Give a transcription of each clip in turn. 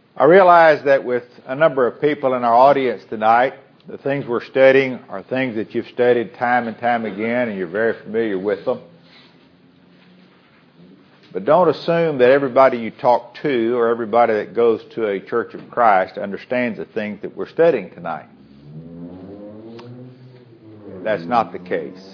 I realize that with a number of people in our audience tonight, the things we're studying are things that you've studied time and time again and you're very familiar with them. But don't assume that everybody you talk to or everybody that goes to a Church of Christ understands the things that we're studying tonight. That's not the case.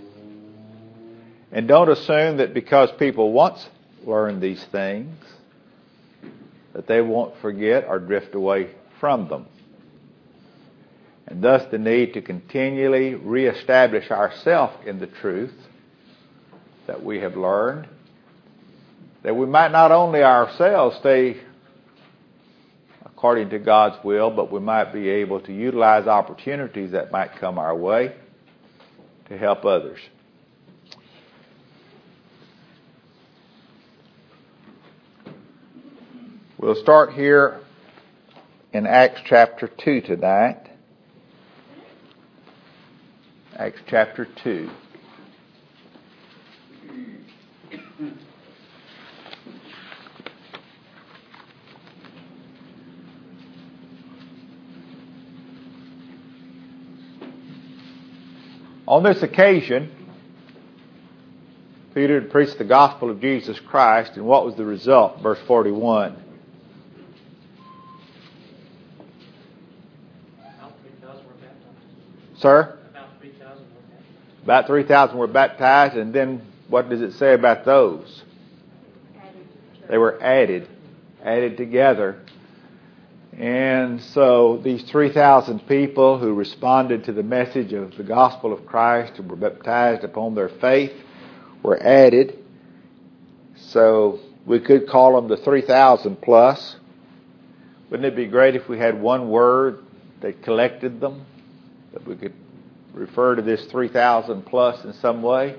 And don't assume that because people once learned these things, that they won't forget or drift away from them. And thus the need to continually reestablish ourselves in the truth that we have learned, that we might not only ourselves stay according to God's will, but we might be able to utilize opportunities that might come our way to help others. We'll start here in Acts chapter 2 tonight. Acts chapter 2. On this occasion, Peter had preached the gospel of Jesus Christ, and what was the result? Verse 41. About 3,000 were baptized. Sir? About 3,000 were baptized. About 3,000 were baptized, and then what does it say about those? They were added together. And so these 3,000 people who responded to the message of the gospel of Christ and were baptized upon their faith were added. So we could call them the 3,000 plus. Wouldn't it be great if we had one word that collected them, that we could refer to this 3,000 plus in some way?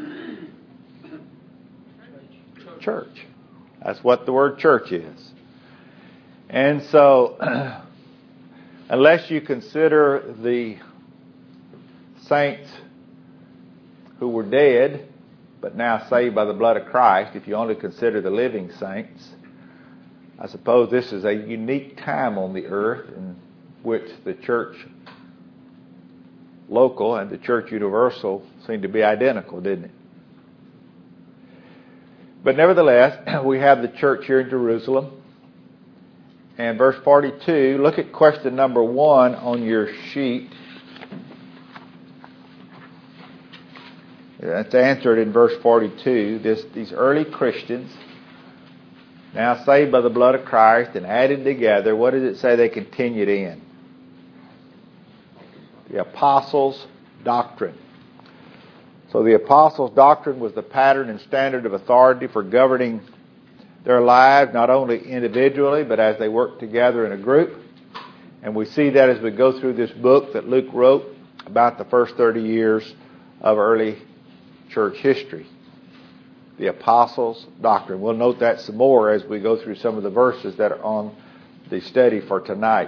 Church. That's what the word church is. And so, unless you consider the saints who were dead, but now saved by the blood of Christ, if you only consider the living saints, I suppose this is a unique time on the earth in which the church local and the church universal seem to be identical, didn't it? But nevertheless, we have the church here in Jerusalem. And verse 42, look at question number 1 on your sheet. That's answered in verse 42. These early Christians, now saved by the blood of Christ and added together, what does it say they continued in? The apostles' doctrine. So the apostles' doctrine was the pattern and standard of authority for governing their lives, not only individually, but as they work together in a group. And we see that as we go through this book that Luke wrote about the first 30 years of early church history. The apostles' doctrine. We'll note that some more as we go through some of the verses that are on the study for tonight.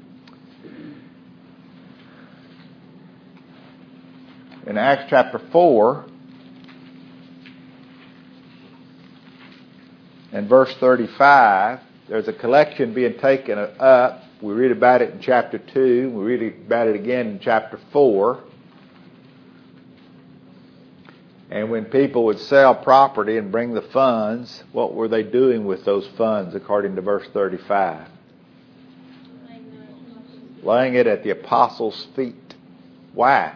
In Acts chapter 4, in verse 35, there's a collection being taken up. We read about it in chapter 2. We read about it again in chapter 4. And when people would sell property and bring the funds, what were they doing with those funds according to verse 35? Laying it at the apostles' feet. Why?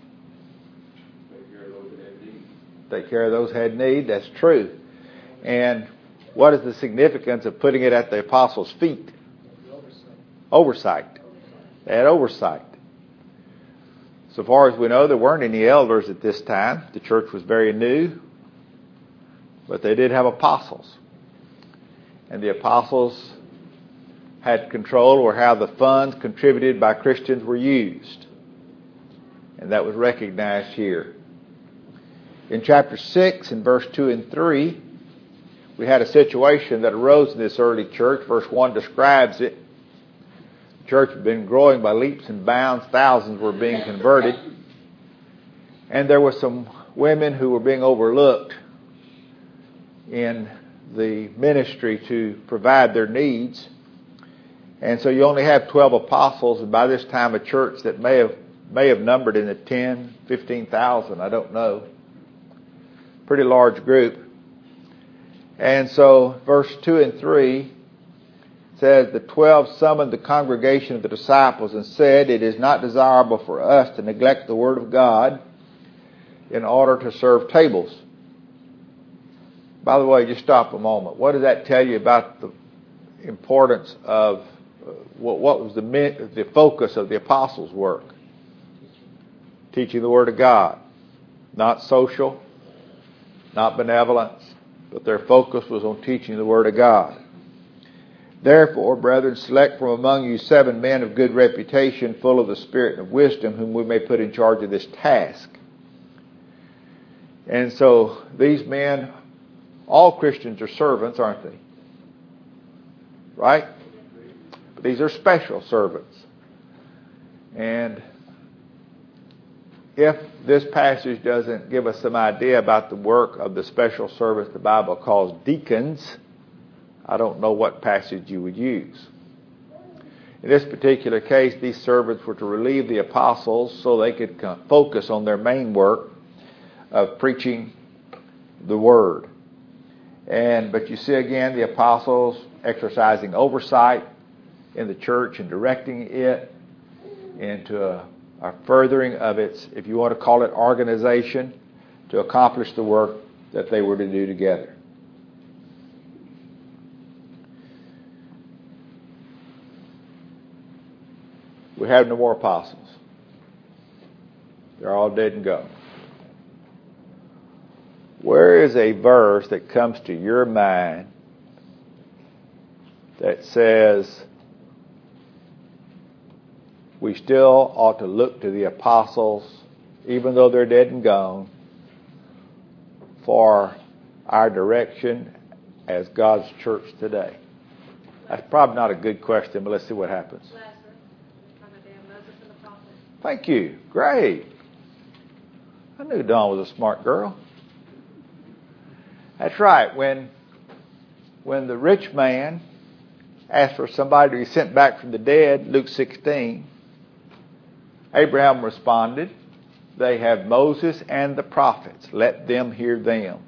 Take care of those who had need. That's true. And what is the significance of putting it at the apostles' feet? Oversight. They had oversight. So far as we know, there weren't any elders at this time. The church was very new. But they did have apostles. And the apostles had control over how the funds contributed by Christians were used. And that was recognized here. In chapter 6, in verse 2 and 3, we had a situation that arose in this early church. Verse 1 describes it. The church had been growing by leaps and bounds. Thousands were being converted. And there were some women who were being overlooked in the ministry to provide their needs. And so you only have 12 apostles, and by this time a church that may have numbered in the 10, 15,000, I don't know. Pretty large group. And so verse 2 and 3 says, the 12 summoned the congregation of the disciples and said, it is not desirable for us to neglect the word of God in order to serve tables. By the way, just stop a moment. What does that tell you about the importance of what was the focus of the apostles' work? Teaching the Word of God. Not social, not benevolence, but their focus was on teaching the Word of God. Therefore, brethren, select from among you 7 men of good reputation, full of the Spirit and of wisdom, whom we may put in charge of this task. And so these men, all Christians are servants, aren't they? Right? But these are special servants. And if this passage doesn't give us some idea about the work of the special servants the Bible calls deacons, I don't know what passage you would use. In this particular case, these servants were to relieve the apostles so they could focus on their main work of preaching the Word. But you see again the apostles exercising oversight in the church and directing it into a furthering of its, if you want to call it, organization to accomplish the work that they were to do together. We have no more apostles. They're all dead and gone. Where is a verse that comes to your mind that says we still ought to look to the apostles, even though they're dead and gone, for our direction as God's church today? That's probably not a good question, but let's see what happens. Thank you. Great. I knew Dawn was a smart girl. That's right. When the rich man asked for somebody to be sent back from the dead, Luke 16, Abraham responded, they have Moses and the prophets. Let them hear them.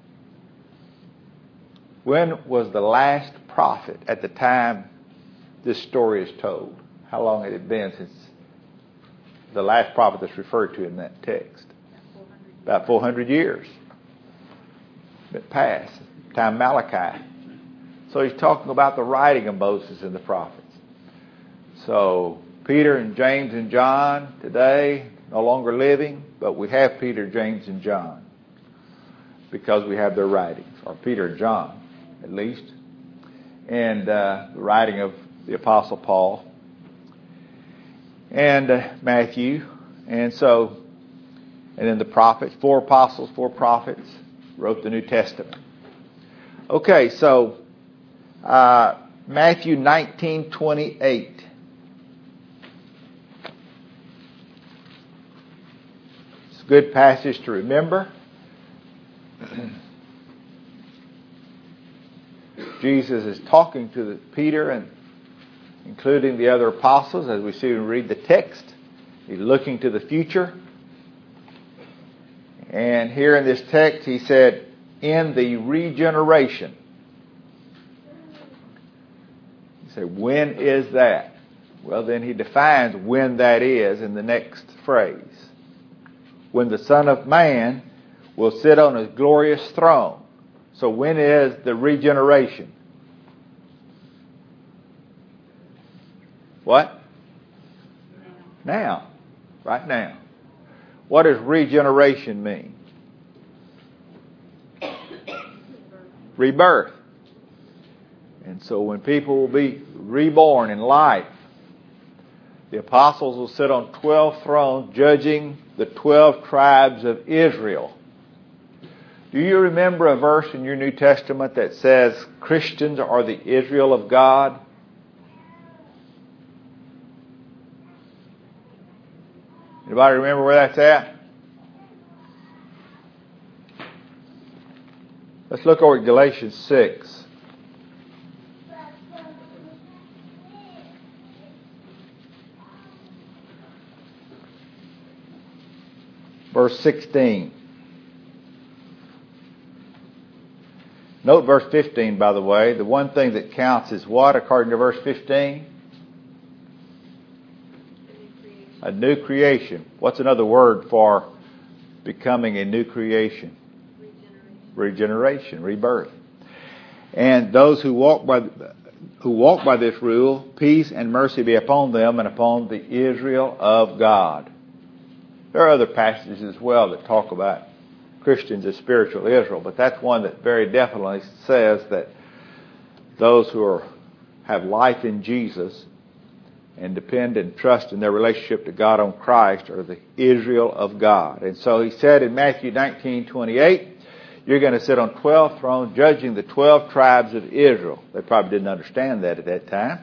When was the last prophet at the time this story is told? How long had it been since the last prophet that's referred to in that text? About 400 years. It passed. Time Malachi. So he's talking about the writing of Moses and the prophets. So Peter and James and John today no longer living, but we have Peter, James, and John because we have their writings, or Peter and John at least, and the writing of the Apostle Paul and Matthew, and then the prophets, 4 apostles, 4 prophets wrote the New Testament. Okay, so Matthew 19:28. It's a good passage to remember. Jesus is talking to Peter and including the other apostles as we see and read the text. He's looking to the future. And here in this text he said, in the regeneration. You say, when is that? Well, then he defines when that is in the next phrase. When the Son of Man will sit on his glorious throne. So when is the regeneration? What? Now. Right now. What does regeneration mean? Rebirth. And so when people will be reborn in life, the apostles will sit on 12 thrones judging the 12 tribes of Israel. Do you remember a verse in your New Testament that says Christians are the Israel of God? Anybody remember where that's at? Let's look over at Galatians 6. verse 16. Note verse 15, by the way. The one thing that counts is what, according to verse 15? A new creation. What's another word for becoming a new creation? Regeneration, rebirth. And those who walk by this rule, peace and mercy be upon them and upon the Israel of God. There are other passages as well that talk about Christians as spiritual Israel, but that's one that very definitely says that those who have life in Jesus and depend and trust in their relationship to God on Christ are the Israel of God. And so he said in Matthew 19:28, you're going to sit on 12 thrones judging the 12 tribes of Israel. They probably didn't understand that at that time.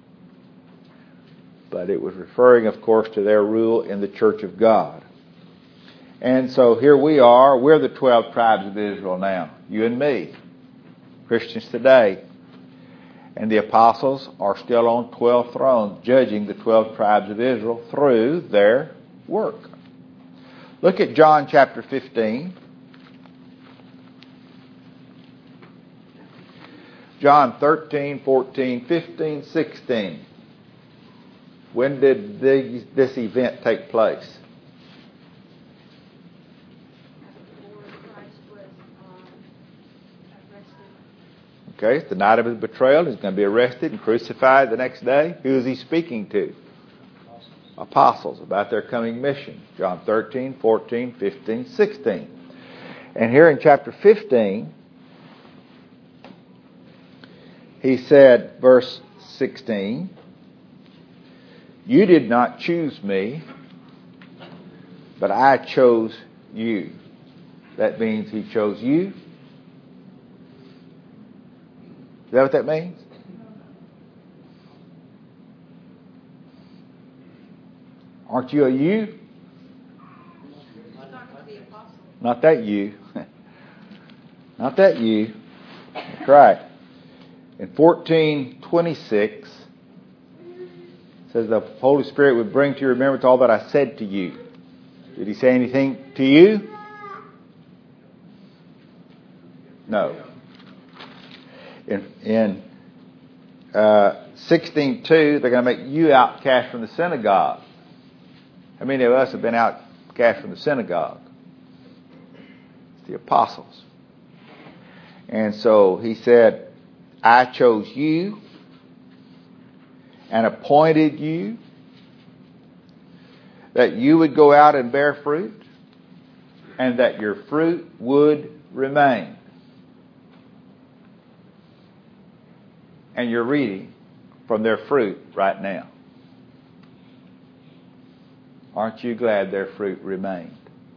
But it was referring, of course, to their rule in the church of God. And so here we are. We're the 12 tribes of Israel now. You and me. Christians today. And the apostles are still on 12 thrones judging the 12 tribes of Israel through their work. Look at John chapter 15. John 13, 14, 15, 16. When did this event take place? Okay, it's the night of his betrayal. He's going to be arrested and crucified the next day. Who is he speaking to? Apostles, about their coming mission. John 13, 14, 15, 16. And here in chapter 15, he said, verse 16, you did not choose me, but I chose you. That means he chose you. Is that what that means? Aren't you a you? Not that you. Not that you. That's right. In 14:26, it says the Holy Spirit would bring to your remembrance all that I said to you. Did he say anything to you? No. In 16:2, they're going to make you outcast from the synagogue. How many of us have been outcast from the synagogue? It's the apostles. And so he said, I chose you and appointed you that you would go out and bear fruit and that your fruit would remain. And you're reading from their fruit right now. Aren't you glad their fruit remained?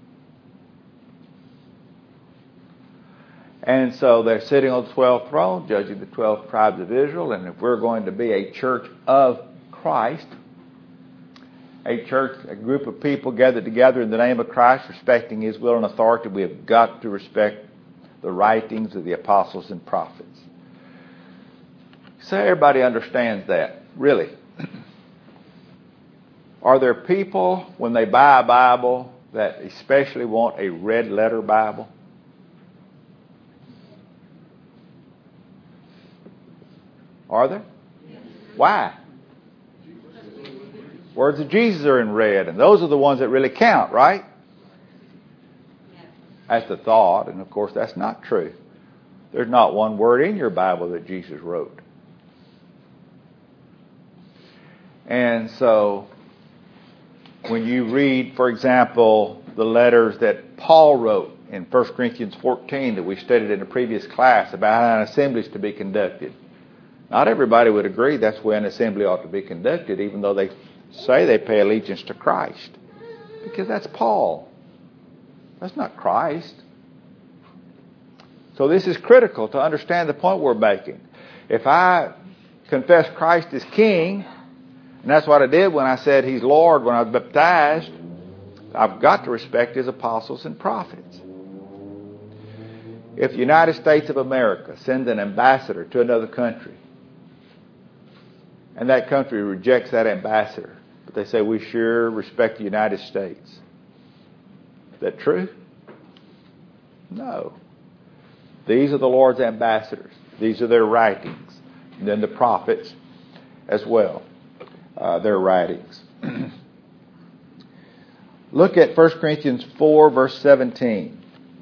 And so they're sitting on the 12th throne, judging the 12 tribes of Israel. And if we're going to be a church of Christ, a church, a group of people gathered together in the name of Christ, respecting His will and authority, we have got to respect the writings of the apostles and prophets. So everybody understands that, really. Are there people, when they buy a Bible, that especially want a red letter Bible? Are there? Yes. Why? Words of Jesus are in red, and those are the ones that really count, right? Yes. That's the thought, and of course that's not true. There's not one word in your Bible that Jesus wrote. And so, when you read, for example, the letters that Paul wrote in 1 Corinthians 14 that we studied in a previous class about how an assembly is to be conducted, not everybody would agree that's the way an assembly ought to be conducted, even though they say they pay allegiance to Christ. Because that's Paul. That's not Christ. So this is critical to understand the point we're making. If I confess Christ as King, and that's what I did when I said He's Lord when I was baptized, I've got to respect His apostles and prophets. If the United States of America sends an ambassador to another country, and that country rejects that ambassador, but they say we sure respect the United States, that true? No. These are the Lord's ambassadors. These are their writings. And then the prophets as well, their writings. Look at 1 Corinthians 4, verse 17.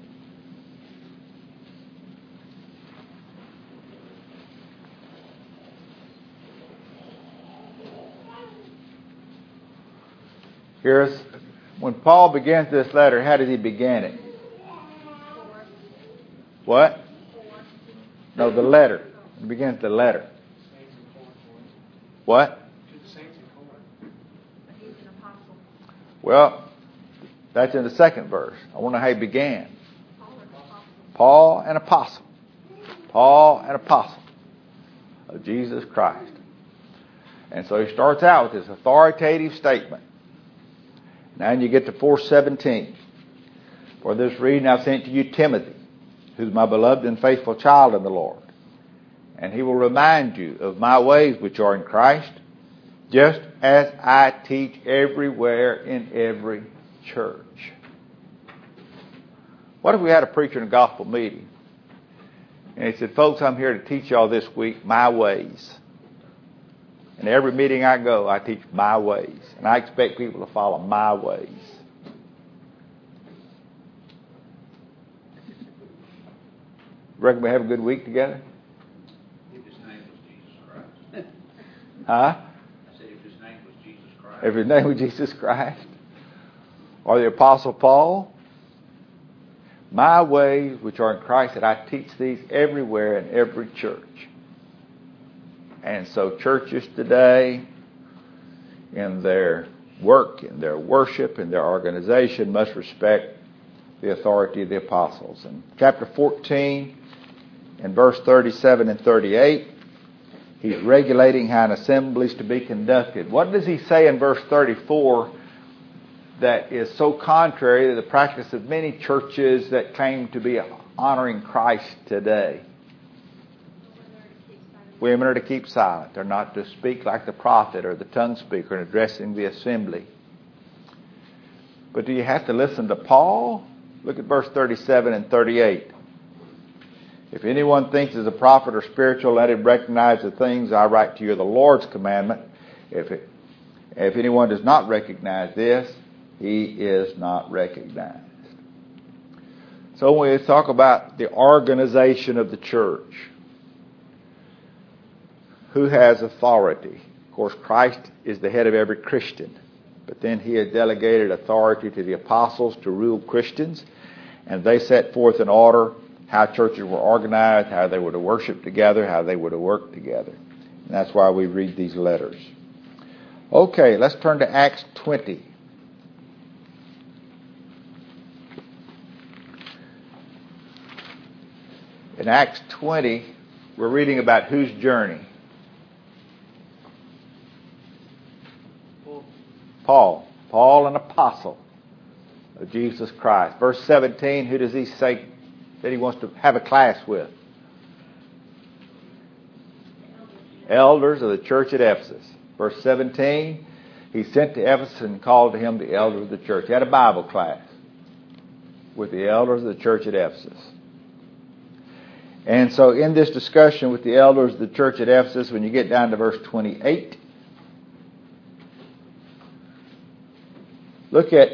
Here's, when Paul begins this letter, how did he begin it? What? No, the letter. He begins the letter. What? Well, that's in the second verse. I want to know how he began. Paul, an apostle. Paul, an apostle of Jesus Christ. And so he starts out with this authoritative statement. Now you get to 4:17. For this reason I've sent to you Timothy, who's my beloved and faithful child in the Lord. And he will remind you of my ways which are in Christ, just as I teach everywhere in every church. What if we had a preacher in a gospel meeting? And he said, folks, I'm here to teach y'all this week my ways. And every meeting I go, I teach my ways. And I expect people to follow my ways. Reckon we have a good week together? If his name was Jesus Christ. Huh? I said if his name was Jesus Christ. If his name was Jesus Christ. Or the Apostle Paul. My ways which are in Christ, that I teach these everywhere in every church. And so churches today, in their work, in their worship, in their organization, must respect the authority of the apostles. In chapter 14, in verse 37 and 38, he's regulating how an assembly is to be conducted. What does he say in verse 34 that is so contrary to the practice of many churches that claim to be honoring Christ today? Women are to keep silent. They're not to speak like the prophet or the tongue speaker in addressing the assembly. But do you have to listen to Paul? Look at verse 37 and 38. If anyone thinks he's a prophet or spiritual, let him recognize the things I write to you are the Lord's commandment. If anyone does not recognize this, he is not recognized. So when we talk about the organization of the church, who has authority? Of course, Christ is the head of every Christian. But then he has delegated authority to the apostles to rule Christians. And they set forth in order how churches were organized, how they were to worship together, how they were to work together. And that's why we read these letters. Okay, let's turn to Acts 20. In Acts 20, we're reading about whose journey? Paul, an apostle of Jesus Christ. Verse 17, who does he say that he wants to have a class with? Elders of the church at Ephesus. Verse 17, he sent to Ephesus and called to him the elders of the church. He had a Bible class with the elders of the church at Ephesus. And so in this discussion with the elders of the church at Ephesus, when you get down to verse 28, look at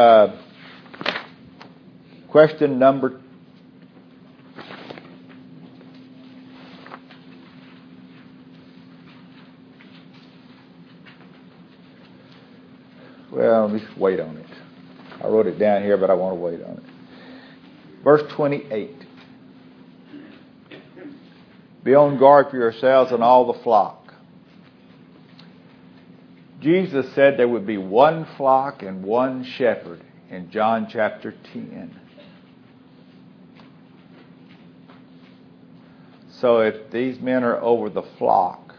question number 2. Well, let me wait on it. I wrote it down here, but I want to wait on it. Verse 28. Be on guard for yourselves and all the flock. Jesus said there would be one flock and one shepherd in John chapter 10. So if these men are over the flock,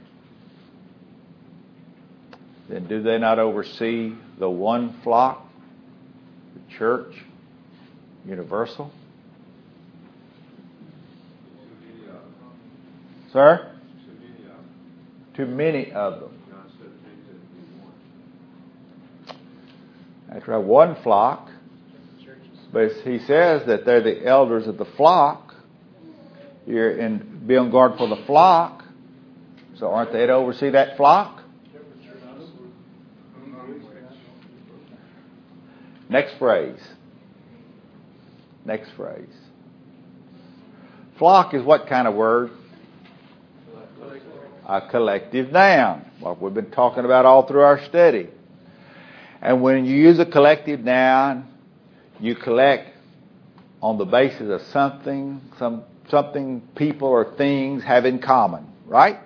then do they not oversee the one flock, the church, universal? Sir? Too many of them. That's right, one flock. But he says that they're the elders of the flock. You're in, be on guard for the flock. So aren't they to oversee that flock? Next phrase. Next phrase. Flock is what kind of word? A collective noun. What we've been talking about all through our study. And when you use a collective noun, you collect on the basis of something people or things have in common, right?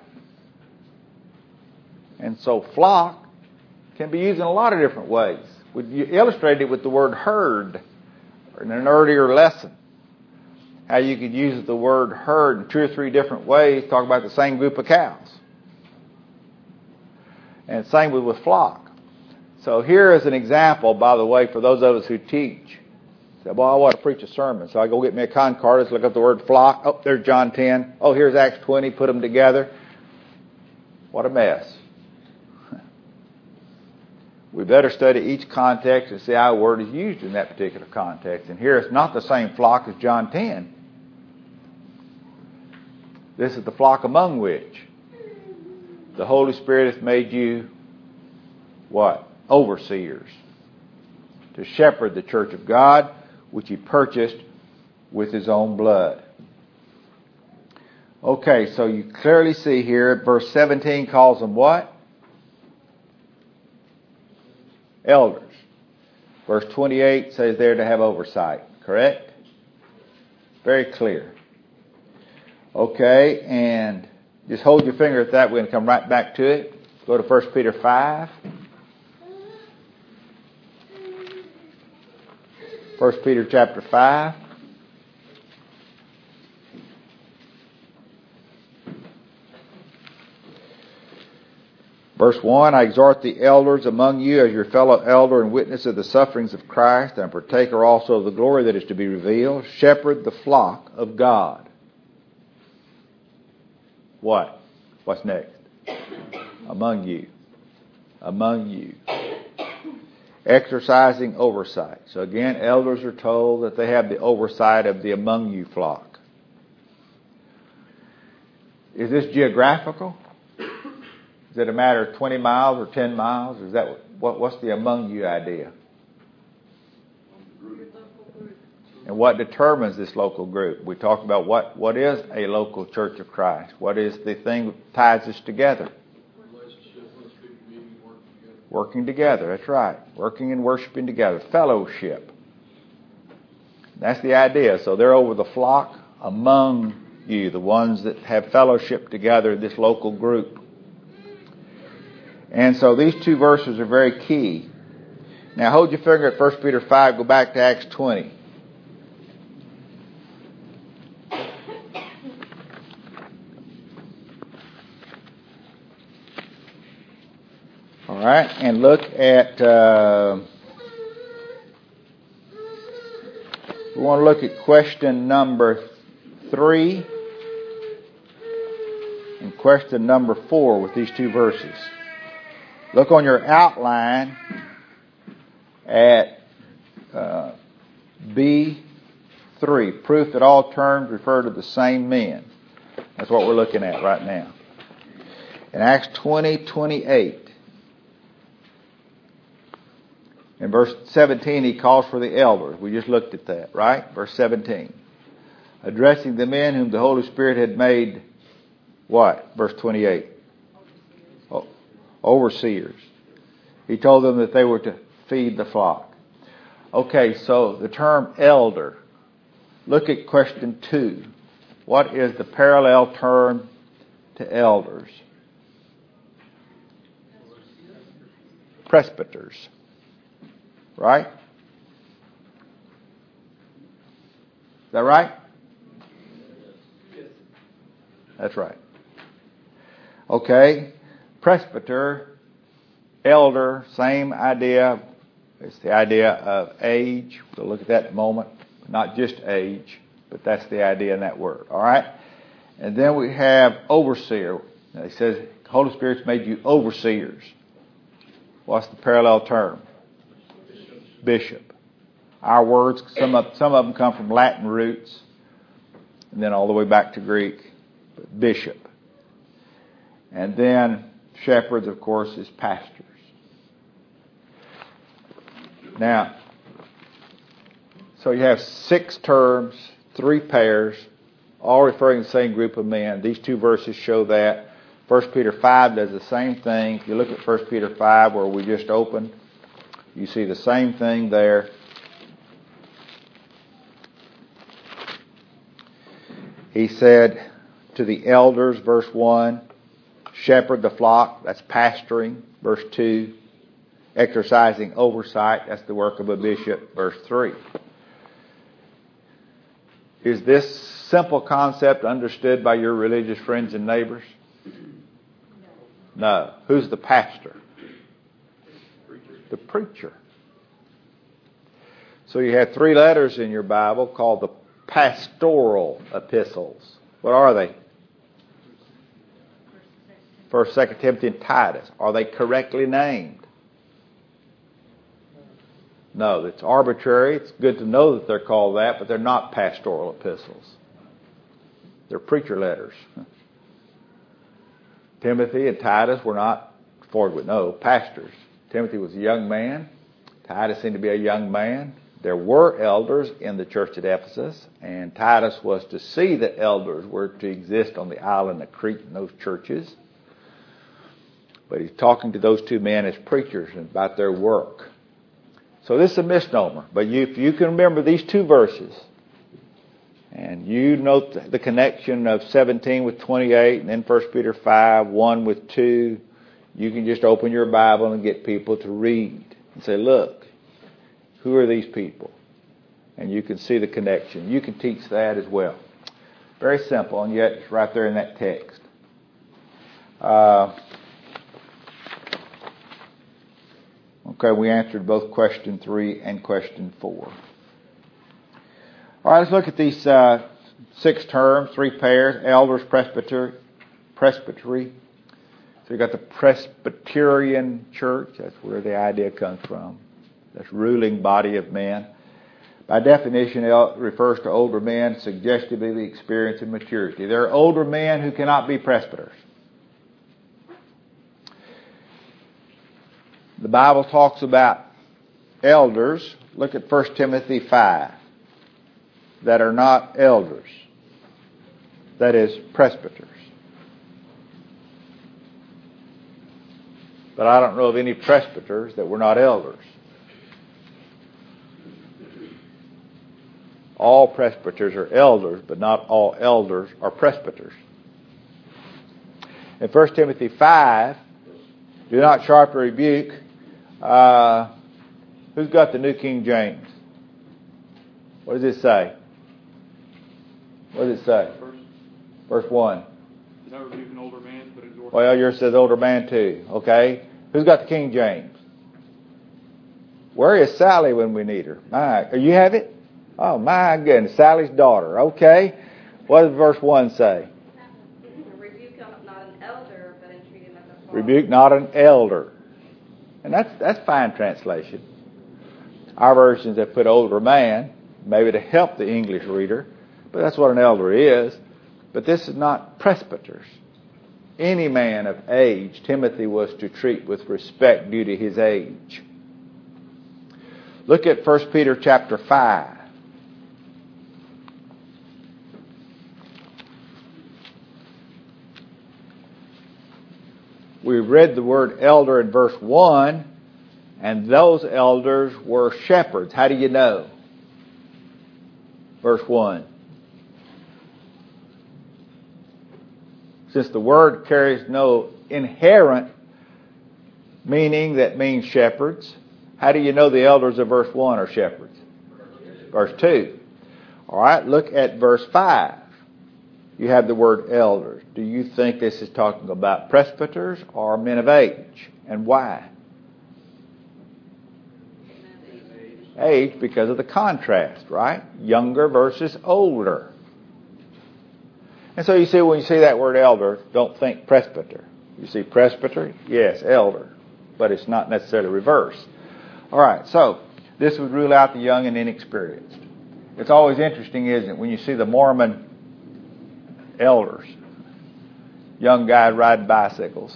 And so flock can be used in a lot of different ways. You illustrated it with the word herd in an earlier lesson. How you could use the word herd in 2 or 3 different ways, talk about the same group of cows. And same with flock. So here is an example, by the way, for those of us who teach. Say, well, I want to preach a sermon, so I go get me a concordance, look up the word flock. Oh, there's John 10. Oh, here's Acts 20. Put them together. What a mess. We better study each context and see how a word is used in that particular context. And here it's not the same flock as John 10. This is the flock among which the Holy Spirit has made you what? Overseers. To shepherd the church of God, which He purchased with His own blood. Okay, so you clearly see here, verse 17 calls them what? Elders. Verse 28 says they're to have oversight. Correct? Very clear. Okay, and just hold your finger at that. We're going to come right back to it. Go to 1 Peter 5. 1 Peter chapter 5. Verse 1, I exhort the elders among you as your fellow elder and witness of the sufferings of Christ and partaker also of the glory that is to be revealed. Shepherd the flock of God. What? What's next? Among you. Among you. Exercising oversight. So again, elders are told that they have the oversight of the among you flock. Is this geographical? Is it a matter of 20 miles or 10 miles? Is that what's the among you idea? And what determines this local group? We talked about what is a local church of Christ. What is the thing that ties us together? Working together, that's right. Working and worshiping together. Fellowship. That's the idea. So they're over the flock among you, the ones that have fellowship together, this local group. And so these 2 verses are very key. Now hold your finger at 1 Peter 5, go back to Acts 20. All right, and look at, we want to look at question number 3 and question number 4 with these 2 verses. Look on your outline at B3, proof that all terms refer to the same men. That's what we're looking at right now. In Acts 20:28, in verse 17, he calls for the elders. We just looked at that, right? Verse 17. Addressing the men whom the Holy Spirit had made, what? Verse 28. Overseers. He told them that they were to feed the flock. Okay, so the term elder. Look at question 2. What is the parallel term to elders? Presbyters. Right? Is that right? That's right. Okay. Presbyter, elder, same idea. It's the idea of age. We'll look at that in a moment. Not just age, but that's the idea in that word. All right? And then we have overseer. Now he says, the Holy Spirit's made you overseers. What's the parallel term? Bishop. Our words, some of them come from Latin roots, and then all the way back to Greek. Bishop. And then shepherds, of course, is pastors. Now, so you have 6 terms, 3 pairs, all referring to the same group of men. These 2 verses show that. 1 Peter 5 does the same thing. If you look at 1 Peter 5 where we just opened, you see the same thing there. He said to the elders, verse 1, shepherd the flock, that's pastoring. Verse 2, exercising oversight, that's the work of a bishop. Verse 3. Is this simple concept understood by your religious friends and neighbors? No. Who's the pastor? The preacher. So you have 3 letters in your Bible called the pastoral epistles. What are they? 1st, 2nd Timothy, and Titus. Are they correctly named? No, it's arbitrary. It's good to know that they're called that, but they're not pastoral epistles. They're preacher letters. Timothy and Titus were not, Ford would know, pastors. Timothy was a young man. Titus seemed to be a young man. There were elders in the church at Ephesus, and Titus was to see that elders were to exist on the island of Crete in those churches. But he's talking to those 2 men as preachers about their work. So this is a misnomer. But if you can remember these 2 verses, and you note the connection of 17 with 28, and then 1 Peter 5, 1 with 2, you can just open your Bible and get people to read and say, look, who are these people? And you can see the connection. You can teach that as well. Very simple, and yet it's right there in that text. Okay, we answered both question 3 and question 4. All right, let's look at these 6 terms, 3 pairs: elders, presbytery. So you got the Presbyterian church. That's where the idea comes from. That's ruling body of men. By definition, it refers to older men, suggestive of the experience and maturity. There are older men who cannot be presbyters. The Bible talks about elders. Look at 1 Timothy 5. That are not elders. That is, presbyters. But I don't know of any presbyters that were not elders. All presbyters are elders, but not all elders are presbyters. In 1 Timothy 5, do not sharply rebuke. Who's got the New King James? What does it say? What does it say? Verse 1. Do not rebuke an older man, but exhort. Well, yours says older man too. Okay. Who's got the King James? Where is Sally when we need her? You have it? Oh, my goodness. Sally's daughter. Okay. What does verse 1 say? Rebuke not an elder, but entreat him as a father. Rebuke not an elder. And that's fine translation. Our versions have put older man, maybe to help the English reader, but that's what an elder is. But this is not presbyters. Any man of age, Timothy was to treat with respect due to his age. Look at 1 Peter chapter 5. We read the word elder in verse 1, and those elders were shepherds. How do you know? Verse 1. Since the word carries no inherent meaning that means shepherds, how do you know the elders of verse 1 are shepherds? Verse 2. All right, look at verse 5. You have the word elders. Do you think this is talking about presbyters or men of age? And why? Age, because of the contrast, right? Younger versus older. And so you see, when you see that word elder, don't think presbyter. You see presbyter? Yes, elder. But it's not necessarily reverse. All right, so this would rule out the young and inexperienced. It's always interesting, isn't it, when you see the Mormon elders, young guys riding bicycles.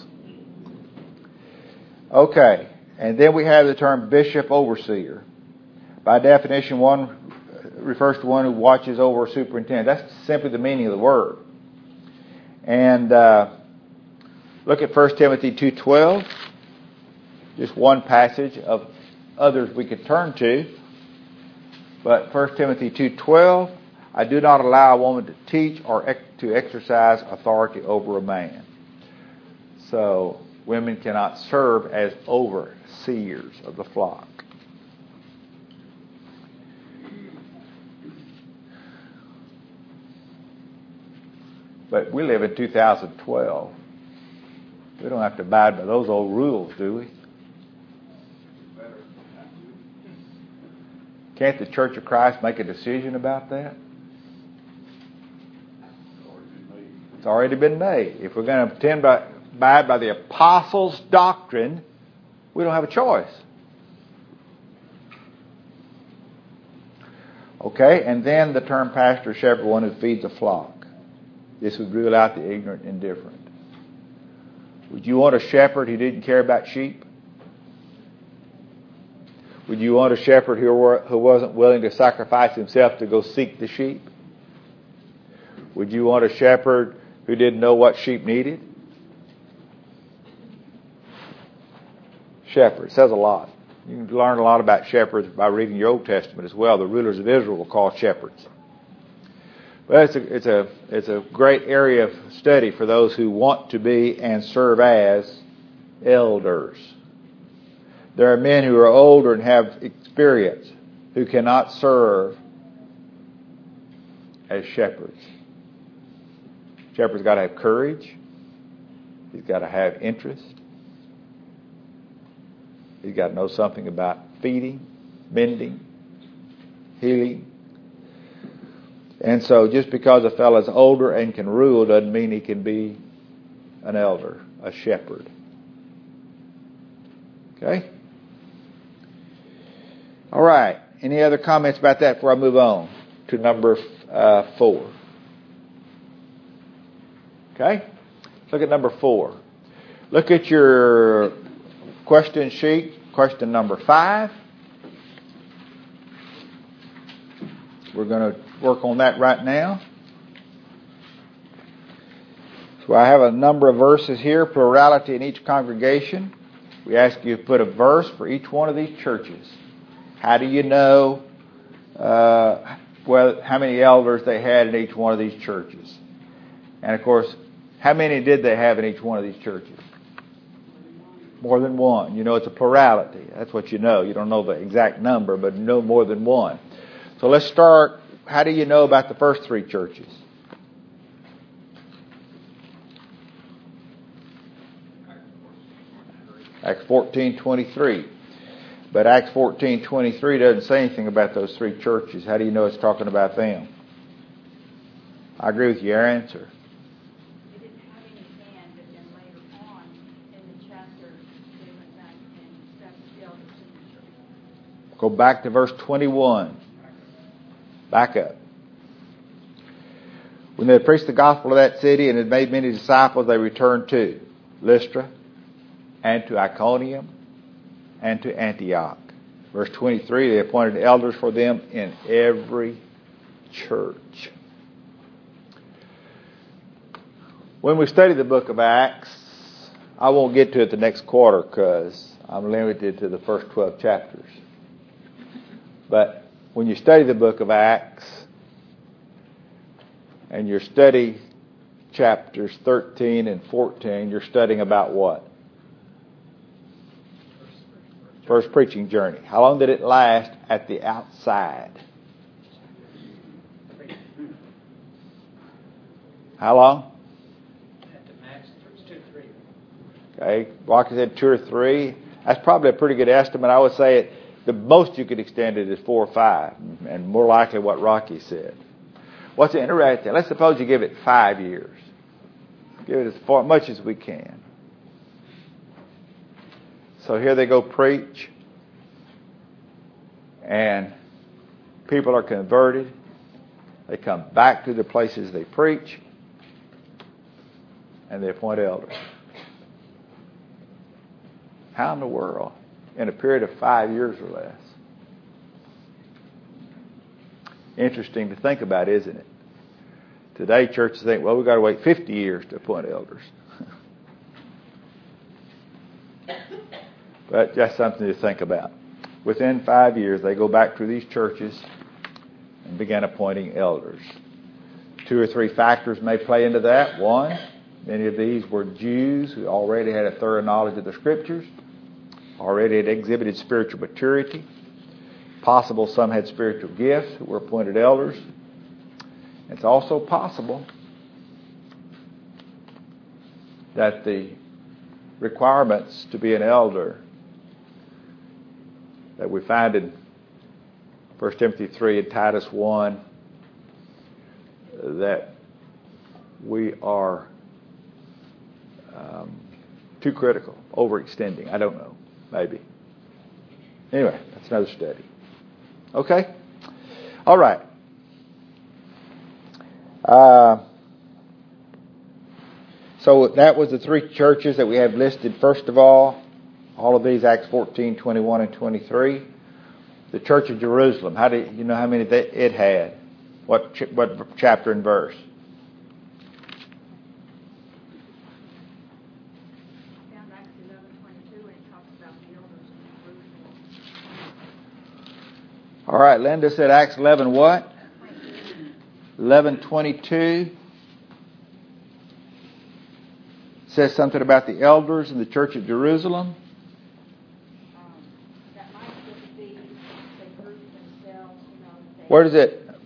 Okay, and then we have the term bishop overseer. By definition, one refers to one who watches over a superintendent. That's simply the meaning of the word. And look at 1 Timothy 2:12. Just one passage of others we could turn to. But 1 Timothy 2:12, I do not allow a woman to teach or to exercise authority over a man. So women cannot serve as overseers of the flock. But we live in 2012. We don't have to abide by those old rules, do we? Can't the Church of Christ make a decision about that? It's already been made. If we're going to abide by the apostles' doctrine, we don't have a choice. Okay, and then the term pastor, shepherd, one who feeds a flock. This would rule out the ignorant and indifferent. Would you want a shepherd who didn't care about sheep? Would you want a shepherd who wasn't willing to sacrifice himself to go seek the sheep? Would you want a shepherd who didn't know what sheep needed? Shepherd says a lot. You can learn a lot about shepherds by reading your Old Testament as well. The rulers of Israel were called shepherds. But it's a great area of study for those who want to be and serve as elders. There are men who are older and have experience who cannot serve as shepherds. Shepherd's got to have courage. He's got to have interest. He's got to know something about feeding, mending, healing. And so just because a fellow's older and can rule doesn't mean he can be an elder, a shepherd. Okay? All right. Any other comments about that before I move on to number 4? Okay? Look at number 4. Look at your question sheet, question number 5. We're going to work on that right now. So I have a number of verses here, plurality in each congregation. We ask you to put a verse for each one of these churches. How do you know how many elders they had in each one of these churches? And of course, how many did they have in each one of these churches? More than one. You know it's a plurality. That's what you know. You don't know the exact number, but you know more than one. So let's start. How do you know about the first 3 churches? Acts 14:23. But Acts 14:23 doesn't say anything about those 3 churches. How do you know it's talking about them? I agree with your answer. They didn't have any band, but then later on in the chapter, they went back and established the elders in the church. Go back to verse 21. Back up. When they had preached the gospel of that city and had made many disciples, they returned to Lystra and to Iconium and to Antioch. Verse 23, they appointed elders for them in every church. When we study the book of Acts, I won't get to it the next quarter because I'm limited to the first 12 chapters. But when you study the book of Acts and you study chapters 13 and 14, you're studying about what? First preaching journey. How long did it last at the outside? How long? At the max, it was 2 or 3. Okay, Rocky said 2 or 3. That's probably a pretty good estimate. I would say the most you could extend it is 4 or 5, and more likely what Rocky said. What's interesting? Let's suppose you give it 5 years. Give it as much as we can. So here they go preach. And people are converted. They come back to the places they preach. And they appoint elders. How in the world? In a period of 5 years or less. Interesting to think about, isn't it? Today, churches think, well, we've got to wait 50 years to appoint elders. But just something to think about. Within 5 years, they go back to these churches and begin appointing elders. 2 or 3 factors may play into that. One, many of these were Jews who already had a thorough knowledge of the Scriptures, already had exhibited spiritual maturity. Possible some had spiritual gifts who were appointed elders. It's also possible that the requirements to be an elder that we find in 1 Timothy 3 and Titus 1, that we are too critical, overextending. I don't know. Maybe. Anyway, that's another study. Okay? All right. So that was the 3 churches that we have listed. First of all of these, Acts 14, 21, and 23. The Church of Jerusalem. How do you know how many it had? What chapter and verse? Found Acts 11:22, and it talks about the elders in Jerusalem. All right, Linda said Acts 11 what? 11:22. Says something about the elders in the Church of Jerusalem. That might just be the group themselves, Where does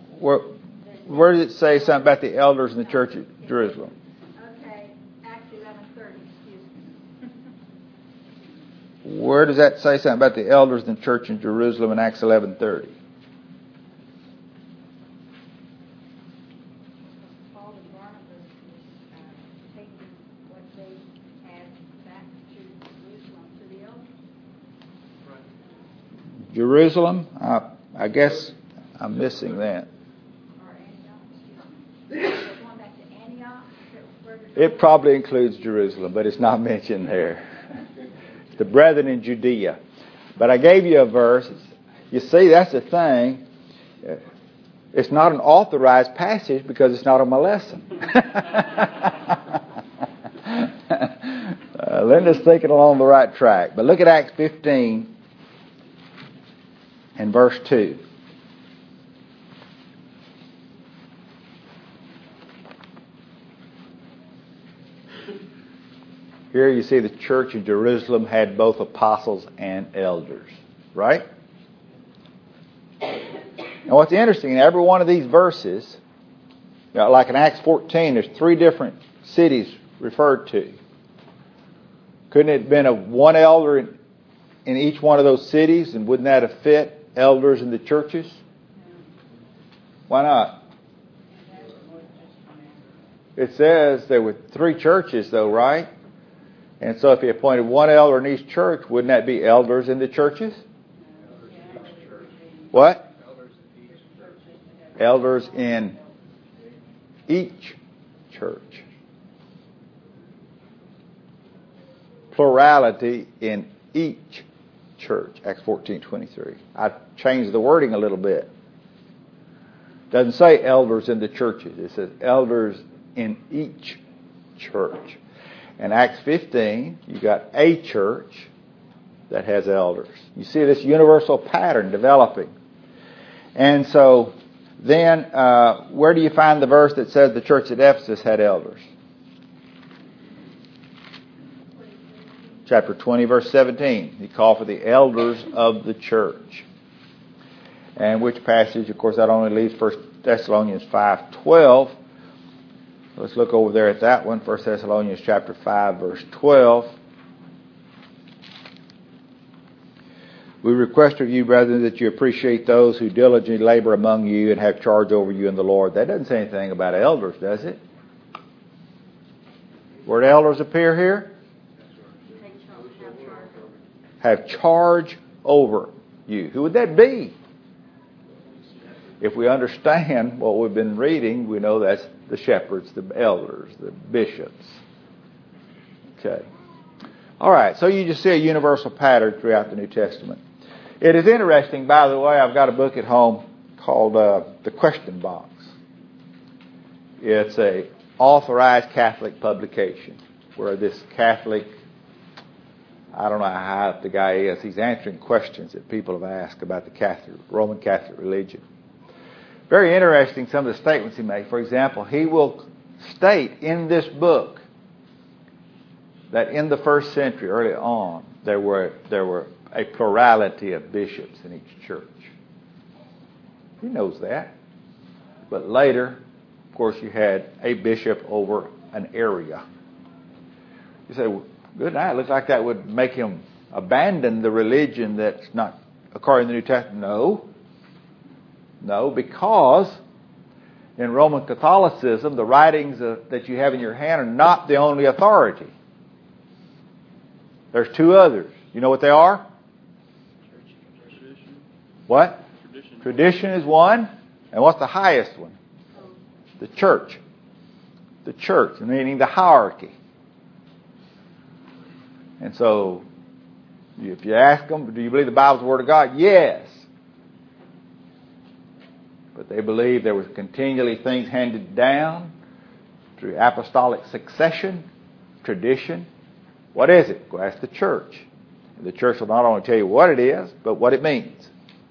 it say something about the elders in the Church of Jerusalem? Okay, Acts 11:30, excuse me. Where does that say something about the elders in the church in Jerusalem in Acts 11:30? Paul and Barnabas was taking what they had back to Jerusalem to the elders. Jerusalem? I guess I'm missing that. Or Antioch, excuse me. They're going back to Antioch. It probably includes Jerusalem, but it's not mentioned there. The brethren in Judea. But I gave you a verse. You see, that's the thing. It's not an authorized passage because it's not on my lesson. Linda's thinking along the right track. But look at Acts 15 and verse 2. Here you see the church in Jerusalem had both apostles and elders. Right? Now what's interesting, in every one of these verses, like in Acts 14, there's 3 different cities referred to. Couldn't it have been one elder in each one of those cities, and wouldn't that have fit elders in the churches? Why not? It says there were 3 churches though, right? And so if he appointed one elder in each church, wouldn't that be elders in the churches? What? Elders in each church. Plurality in each church. Acts 14:23. I changed the wording a little bit. Doesn't say elders in the churches. It says elders in each church. In Acts 15, you got a church that has elders. You see this universal pattern developing. And so then, where do you find the verse that says the church at Ephesus had elders? Chapter 20, verse 17. He called for the elders of the church. And which passage, of course, that only leaves 1 Thessalonians 5:12. Let's look over there at that one. 1 Thessalonians chapter 5, verse 12. We request of you, brethren, that you appreciate those who diligently labor among you and have charge over you in the Lord. That doesn't say anything about elders, does it? Where do elders appear here? Have charge over you. Who would that be? if we understand what we've been reading, we know that's the shepherds, the elders, the bishops. Okay. All right, so you just see a universal pattern throughout the New Testament. It is interesting, by the way, I've got a book at home called The Question Box. It's a authorized Catholic publication where this Catholic, I don't know how the guy is, he's answering questions that people have asked about the Roman Catholic religion. Very interesting, some of the statements he makes. For example, he will state in this book that in the first century, early on, there were a plurality of bishops in each church. He knows that. But later, of course, you had a bishop over an area. You say, well, good night. It looks like that would make him abandon the religion that's not according to the New Testament. No, because in Roman Catholicism, the writings that you have in your hand are not the only authority. There's two others. You know what they are? Tradition. What? Tradition. Tradition is one. And what's the highest one? The church. The church, meaning the hierarchy. And so, if you ask them, do you believe the Bible's the Word of God? Yes. But they believe there was continually things handed down through apostolic succession, tradition. What is it? Go ask the church. And the church will not only tell you what it is, but what it means.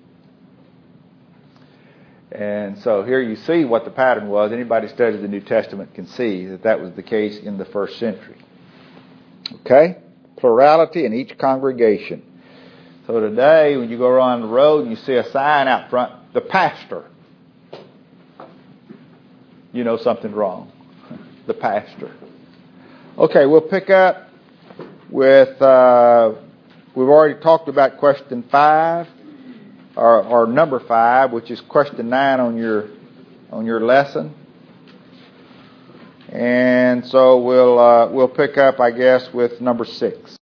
And so here you see what the pattern was. Anybody who studies the New Testament can see that was the case in the first century. Okay? Plurality in each congregation. So today, when you go around the road and you see a sign out front, the pastor, you know something's wrong. The pastor. Okay, we'll pick up with, we've already talked about question 5, or number 5, which is question 9 on your lesson. And so we'll pick up, I guess, with number 6.